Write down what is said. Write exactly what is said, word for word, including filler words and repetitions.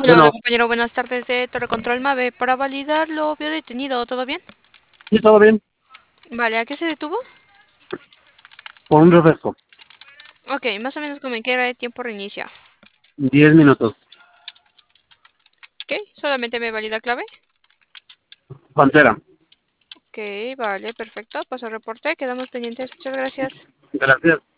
Hola, hola Bueno, compañero, buenas tardes de Torre Control Mave. Para validar lo vio detenido, ¿todo bien? sí, todo bien, Vale, ¿a qué se detuvo? por un refresco. Ok, más o menos como en qué era de tiempo reinicia. Diez minutos. Ok, solamente me valida clave. Pantera. Ok, vale, perfecto. Paso al reporte, quedamos pendientes. Muchas gracias. Gracias.